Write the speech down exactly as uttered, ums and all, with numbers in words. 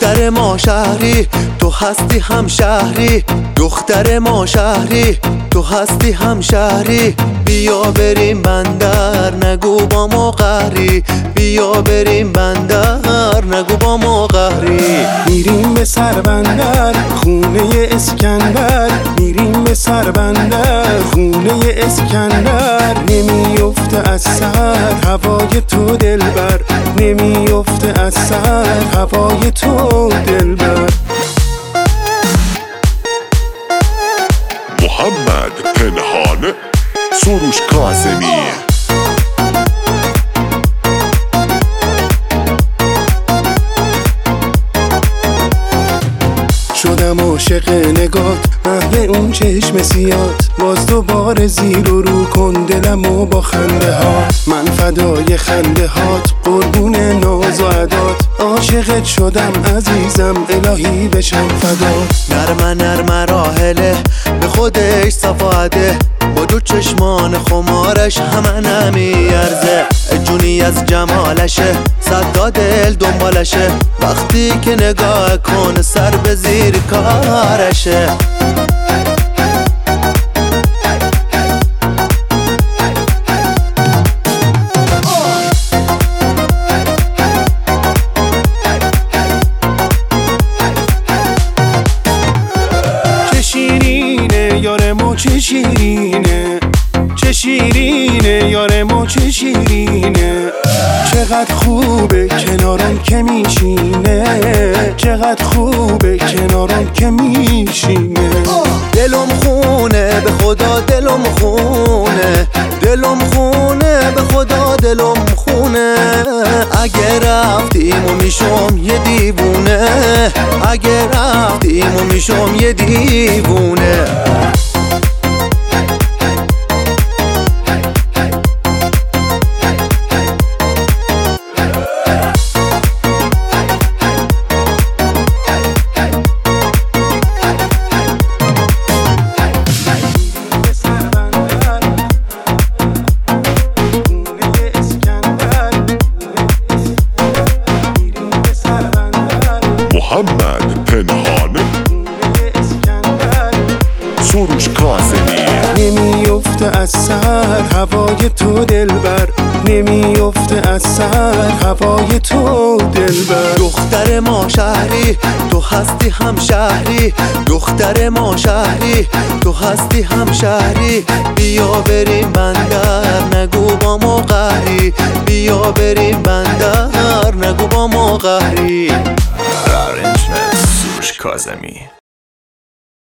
دختر ما شهری تو هستی هم شهری، دختر ما شهری تو هستی هم شهری. بیا بریم بندر نگو با ما قهری، بیا بریم بندر نگو با ما قهری. میریم به سربندر خونه اسکندر، میریم به سربندر خونه اسکندر. نمیفته از سر هوای تو دلبر، نمیفته از سر هوای تو دلبر. محمد پنهان، سروش کاظمی. شدم عاشق نگات اهل اون چشم سیات، باز دوباره زیر و رو کن دلمو با خنده ها. من فدای خنده هات قربون ناز و عدات، عاشقت شدم عزیزم الهی بشم فدات. نرمه نرمه راحله به خودش صفاده، با دو چشمان خمارش همه نمیارزه. جونی از جمالشه صد تا دل دنبالشه، وقتی که نگاه کن سر به زیر کارشه. چه شیرینه یار ما چه شیرینه، چه شیرینه یار ما چه شیرینه. چقدر خوبه کنارم که میشینه، چقدر خوبه کنارم که میشینه. دلم خونه به خدا دلم خونه، دلم خونه به خدا دلم خونه. اگه رفتیم و میشم یه دیوونه، اگه رفتیم و میشم یه دیوونه. محمد پنهان، سروش کاظمی. نمیفته از سر هوای تو دلبر، نمیفته از سر هوای تو دلبر. دختر ما شهری تو هستی هم شهری، دختر ما شهری تو هستی هم شهری. بیا بریم بندر نگو با ما قهری، بیا بریم بندر نگو با ما قهری. Arrangement سروش کاظمی.